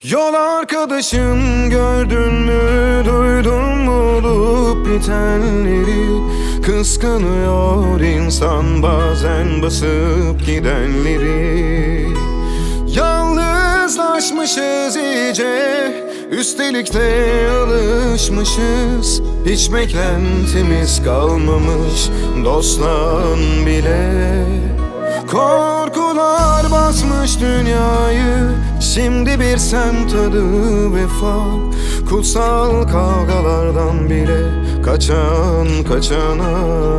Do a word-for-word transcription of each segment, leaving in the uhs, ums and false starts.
Yol arkadaşım, gördün mü, duydun mu olup bitenleri? Kıskanıyor insan bazen basıp gidenleri. Yalnızlaşmışız iyice, üstelik de alışmışız. Hiç beklentimiz kalmamış dosttan bile. Korkular basmış dünyayı, şimdi bir semt adı vefa. Kutsal kavgalardan bile kaçan kaçana.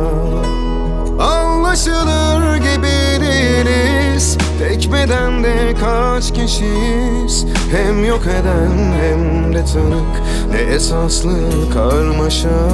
Anlaşılır gibi değiliz, tek bedende kaç kişiyiz. Hem yok eden hem de tanık, ne esaslı karmaşa.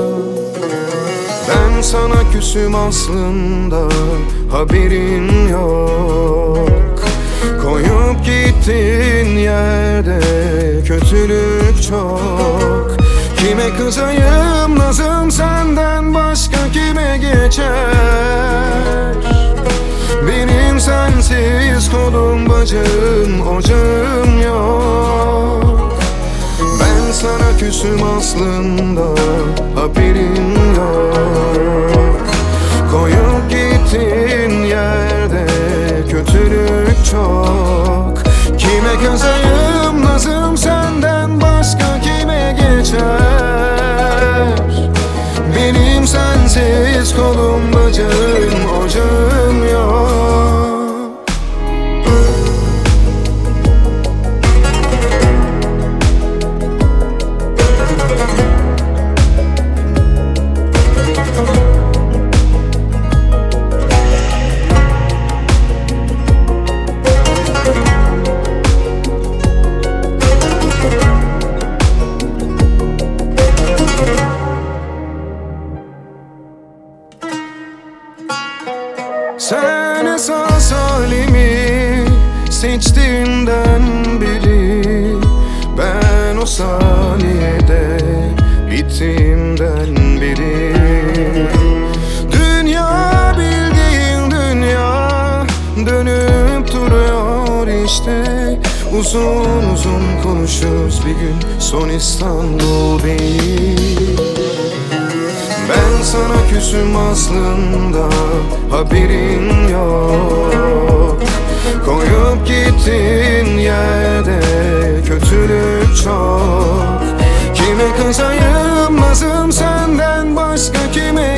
Ben sana küsüm aslında, haberin yok. Koyup gittin yerde kötülük çok. Kime kızayım nazım senden başka kime geçer? Benim sensiz kolum bacım ocağım yok. Ben sana küsüm aslında, haberin yok. Koyup gittin yerde kötülük çok. Kime kızayım nazım senden başka kime geçer? Benim sensiz kolum bacım ocağım yok. Sen esas halimi seçtiğinden beri, ben o saniyede bittiğimden beri. Dünya bildiğin dünya dönüp duruyor işte. Uzun uzun konuşuruz bir gün, son İstanbul değil. Ben sana küsüm aslında, haberin yok. Koyup gittin yerde kötülük çok. Kime kızayım nazım senden başka kime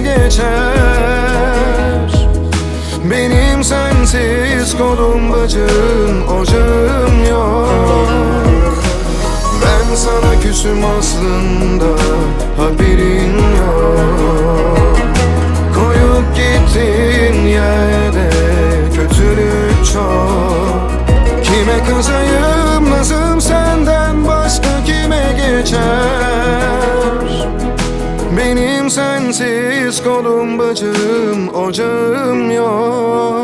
geçer? Benim sensiz kolum bacım ocağım yok. Ben sana küsüm aslında, haberin yok. Koyup gittin yerde kötülük çok. Kime kızayım nazım senden başka kime geçer? Benim sensiz kolum bacım ocağım yok.